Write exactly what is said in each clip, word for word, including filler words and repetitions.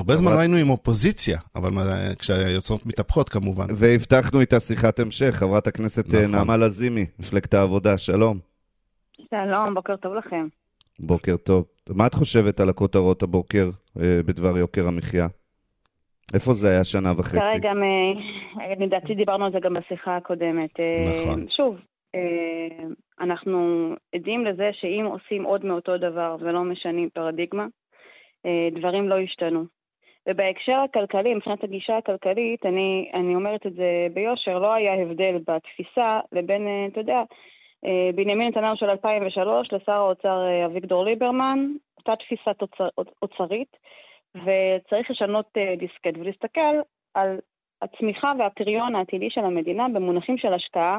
הרבה זמן היינו עם אופוזיציה, אבל כשהיוצרות מתהפכות כמובן. והבטחנו איתה שיחת המשך, חברת הכנסת נעמה לזימי, מפלגת העבודה, שלום. שלום, בוקר טוב לכם. בוקר טוב. מה את חושבת על הכותרות הבוקר בדבר יוקר המחיה? איפה זה היה שנה וחצי? כרגע, לדעתי דיברנו על זה גם בשיחה הקודמת. נכון. שוב, אנחנו עדים לזה שאם עושים עוד מאותו דבר ולא משנים פרדיגמה, דברים לא השתנו. ובהקשר הכלכלי, מבחינת הגישה הכלכלית, אני, אני אומרת את זה ביושר, לא היה הבדל בתפיסה לבין, אתה יודע, בנימין נתניהו של אלפיים ושלוש לשר האוצר אביגדור ליברמן, אותה תפיסה אוצר, אוצרית, וצריך לשנות דיסקט ולהסתכל על הצמיחה והפריון העתידי של המדינה במונחים של השקעה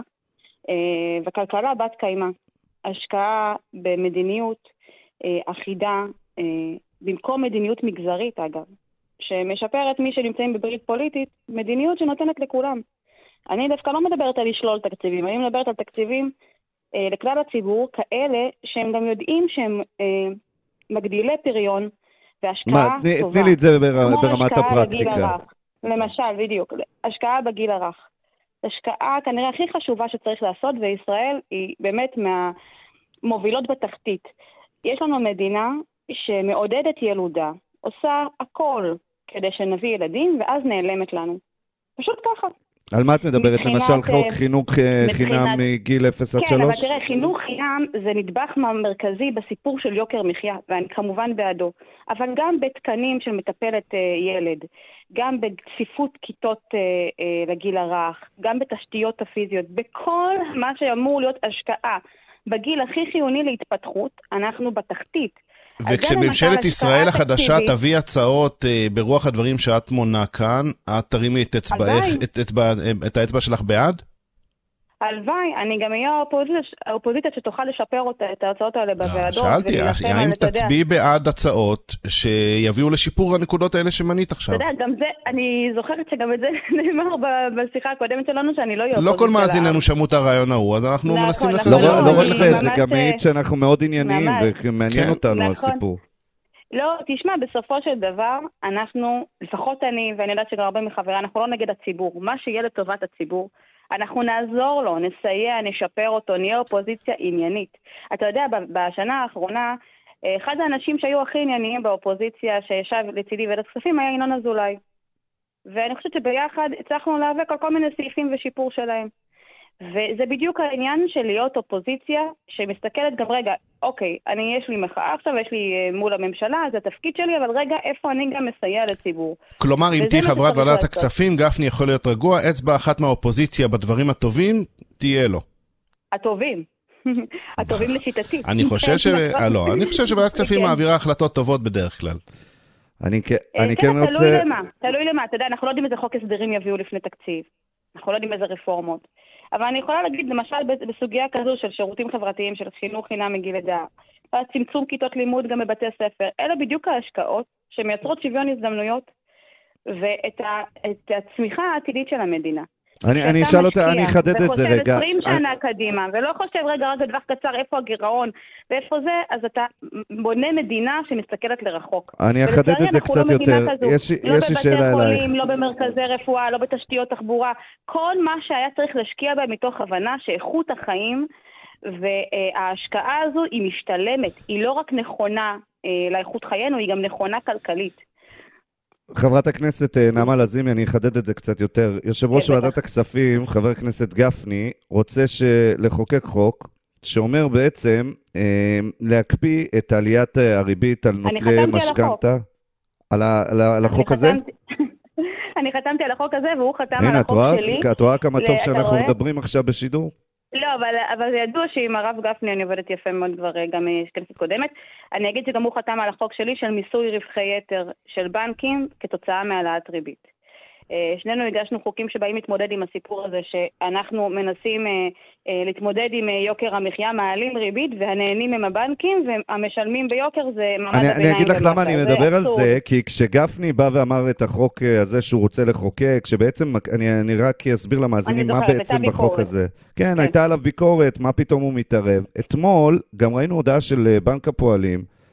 וכלכלה בת קיימה. השקעה במדיניות אחידה, במקום מדיניות מגזרית אגב, שמשפרת מי שנמצאים בברית פוליטית, מדיניות שנותנת לכולם. אני דווקא לא מדברת על לשלול תקציבים, אני מדברת על תקציבים אה, לכלל הציבור, כאלה שהם גם יודעים שהם אה, מגדילי פריון והשקעה מה, תני, טובה. תני לי את זה בר, ברמת הפרקטיקה. למשל, בדיוק, השקעה בגיל הרך. השקעה כנראה הכי חשובה שצריך לעשות, וישראל היא באמת מהמובילות בתחתית. יש לנו מדינה שמעודדת ילודה, עושה הכל כדי שנביא ילדים, ואז נעלמת לנו. פשוט ככה. על מה את מדברת? למשל חוק חינוך חינם מגיל אפס עד שלוש? כן, אבל תראה, חינוך חינם זה נדבך מרכזי בסיפור של יוקר מחיה, ואני כמובן בעדו. אבל גם בתקנים של מטפלת ילד, גם בצפיפות כיתות לגיל הרך, גם בתשתיות הפיזיות, בכל מה שאמור להיות השקעה בגיל הכי חיוני להתפתחות, אנחנו בתחתית. וכשממשלת ישראל החדשה תביא הצעות ברוח הדברים שאת מונה כאן, את תרימי את אצבעך, את האצבע שלך בעד? הלוואי, אני גם אהיה האופוזיציה שתוכל לשפר את ההצעות האלה בוועדות. שאלתי, האם תצביעי בעד הצעות שיביאו לשיפור הנקודות האלה שמנית עכשיו? אתה יודע, גם זה, אני זוכרת שגם את זה נאמר בשיחה הקודמת שלנו, שאני לא אהיה אופוזיציה. לא כל מאזיננו שמעו את הרעיון ההוא, אז אנחנו מנסים לחזור. לא רק זה, זה גם מעיד שאנחנו מאוד ענייניים, ומעניין אותנו הסיפור. לא, תשמע, בסופו של דבר, אנחנו, לפחות אני, ואני יודעת שגם הרבה מחברי, אנחנו לא נגד הציבור. מה שיהיה לטובת הציבור, אנחנו נעזור לו, נסייע, נשפר אותו, נהיה אופוזיציה עניינית. אתה יודע, בשנה האחרונה, אחד האנשים שהיו הכי ענייניים באופוזיציה, שישב לצידי ועדת כספים, היה ינון אזולאי. ואני חושבת שביחד הצלחנו להיאבק על כל מיני סעיפים ושיפור שלהם. וזה בדיוק העניין של להיות אופוזיציה, שמסתכלת גם, רגע, אוקיי, אני יש לי מחאה עכשיו, יש לי מול הממשלה, זה התפקיד שלי, אבל רגע, איפה אני גם מסייע לציבור? כלומר, אם תהי חברת ועדת הכספים, גפני יכול להיות רגוע, אצבע אחת מהאופוזיציה בדברים הטובים, תהיה לו. הטובים. הטובים לשיטתי. אני חושב ש... לא, אני חושב שוועדת הכספים מעבירה החלטות טובות בדרך כלל. אני כן רוצה... תלוי למה, תלוי למה. אתה יודע, אנחנו לא יודעים איזה חוק הסדרים יביאו לפני תקציב. אנחנו לא יודעים איזה רפורמות. אבל אני יכולה להגיד, למשל, בסוגיה כזו של שירותים חברתיים, של חינוך חינם מגיל לידה, צמצום כיתות לימוד גם בבתי ספר, אלה בדיוק ההשקעות שמייצרות שוויון הזדמנויות, ואת הצמיחה העתידית של המדינה. אני, אני אשאל אותה, אני אחדד את זה רגע. וחושב עשרים שנה קדימה, ולא חושב רגע רק בטווח קצר איפה הגירעון ואיפה זה, אז אתה בונה מדינה שמסתכלת לרחוק. אני אחדד את זה קצת יותר. יש לי שאלה אלייך. לא בבתי חולים, לא במרכזי רפואה, לא בתשתיות תחבורה. כל מה שהיה צריך להשקיע בהם מתוך הבנה שאיכות החיים וההשקעה הזו היא משתלמת. היא לא רק נכונה לאיכות חיינו, היא גם נכונה כלכלית. חברת הכנסת נעמה לזימי, אני אחדד את זה קצת יותר. יושב ראש ועדת הכספים, חבר הכנסת גפני, רוצה לחוקק חוק שאומר בעצם אה, להקפיא את עליית הריבית על נוטלי משכנתה. על, על, על החוק הזה? אני חתמתי על החוק הזה והוא חתם על החוק שלי. את רואה כמה טוב שאנחנו מדברים עכשיו בשידור? לא, אבל, אבל זה ידוע שעם הרב גפני אני עובדת יפה מאוד כבר גם כנסת קודמת. אני אגיד שגם הוא חתם על החוק שלי של מיסוי רווחי יתר של בנקים כתוצאה מהעלאת ריבית. שנינו הגשנו חוקים שבאים להתמודד עם הסיפור הזה, שאנחנו מנסים להתמודד עם יוקר המחיה, מעלים ריבית, והנהנים הם הבנקים, והמשלמים ביוקר זה מעמד הביניים. אני אגיד לך למה אני מדבר על זה, כי כשגפני בא ואמר את החוק הזה שהוא רוצה לחוקק, שבעצם, אני רק אסביר למאזינים מה בעצם בחוק הזה. כן, הייתה עליו ביקורת, מה פתאום הוא מתערב. אתמול גם ראינו הודעה של בנק הפועלים,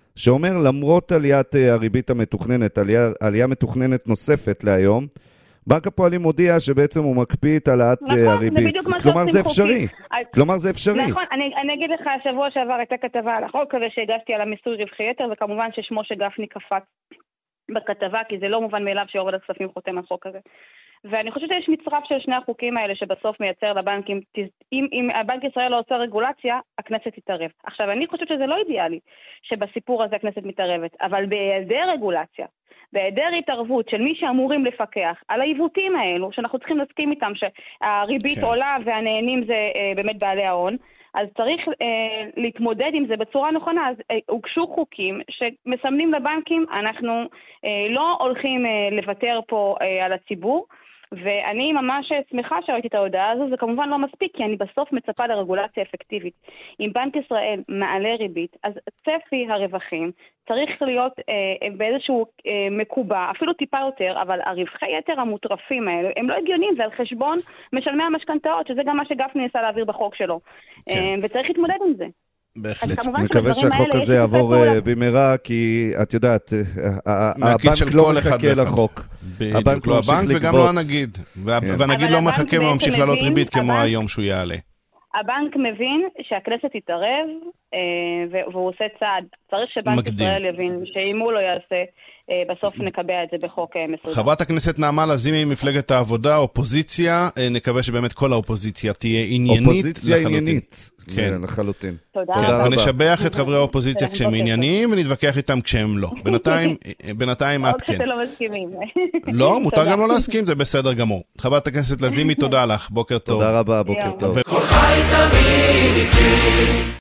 שאומר, למרות עליית הריבית המתוכננת, עלייה, עלייה מתוכננת נוספת להיום, בנק הפועלים מודיע שבעצם הוא מקפיא את העלאת נכון, הריבית. כלומר זה אפשרי. כלומר זה אפשרי. נכון, אני, אני אגיד לך, השבוע שעבר הייתה כתבה על החוק הזה שהגשתי על המיסוי רווחי יתר, וכמובן ששמו שגפני קפץ בכתבה, כי זה לא מובן מאליו שיו"ר ועדת הכספים חותם על חוק הזה. ואני חושבת שיש מצרף של שני החוקים האלה שבסוף מייצר לבנקים, אם, אם הבנק ישראל לא עושה רגולציה, הכנסת תתערב. עכשיו, אני חושבת שזה לא אידיאלי שבסיפור הזה הכנסת מתערבת, אבל בהיעדר רגולציה, בהיעדר התערבות של מי שאמורים לפקח על העיוותים האלו, שאנחנו צריכים להסכים איתם שהריבית כן. עולה והנהנים זה אה, באמת בעלי ההון, אז צריך אה, להתמודד עם זה בצורה נכונה. אז אה, הוגשו חוקים שמסמנים לבנקים, אנחנו אה, לא הולכים אה, לוותר פה אה, על הציבור, ואני ממש שמחה שראיתי את ההודעה הזו, זה כמובן לא מספיק, כי אני בסוף מצפה לרגולציה אפקטיבית. אם בנק ישראל מעלה ריבית, אז צפי הרווחים צריך להיות אה, באיזשהו אה, מקובע, אפילו טיפה יותר, אבל הרווחי יתר המוטרפים האלה, הם לא הגיוניים, זה על חשבון משלמי המשכנתאות, שזה גם מה שגפני ניסה להעביר בחוק שלו. כן. אה, וצריך להתמודד עם זה. בהחלט. מקווה שהחוק הזה יעבור במהרה, כי את יודעת, הבנק לא מחכה לחוק. הבנק לא הבנק וגם לא הנגיד. והנגיד לא מחכה וממשיך לעלות ריבית כמו היום שהוא יעלה. הבנק מבין שהכנסת תתערב, והוא עושה צעד. צריך שבנק ישראל יבין שאם הוא לא יעשה, בסוף נקבע את זה בחוק מסודר. חברת הכנסת נעמה לזימי ממפלגת העבודה, אופוזיציה, נקווה שבאמת כל האופוזיציה תהיה עניינית. אופוזיציה עניינית, כן, לחלוטין. תודה רבה. ונשבח את חברי האופוזיציה כשהם ענייניים, ונתווכח איתם כשהם לא. בינתיים את כן. או כשאתם לא מסכימים. לא, מותר גם לא להסכים, זה בסדר גמור. חברת הכנסת לזימי, תודה לך, בוקר טוב. תודה רבה, בוקר טוב.